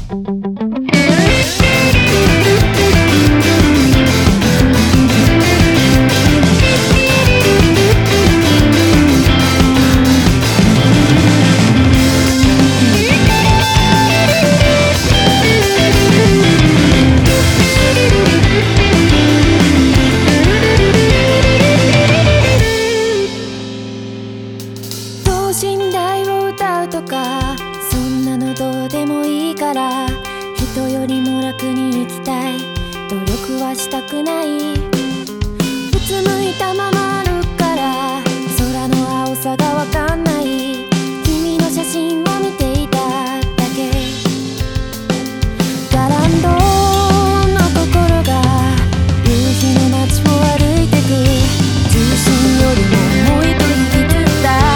等身大を歌うとかそんなのどうでもいいから、人よりも楽に生きたい、努力はしたくない、うつむいたまま歩くから空の青さがわかんない、君の写真を見ていただけ、ガランドの心が夕日の街を歩いてく、重心よりも重いと引きずった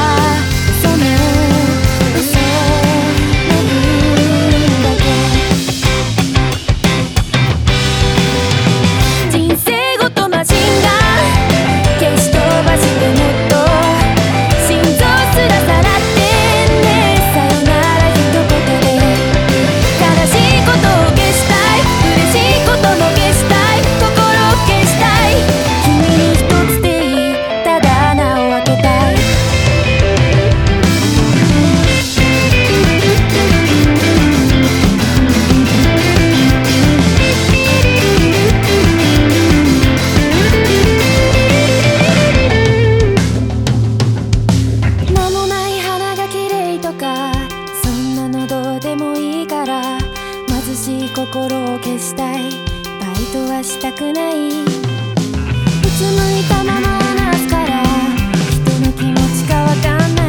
貧しい心を消したい、バイトはしたくない、うつむいたまま話すから人の気持ちかわかんない。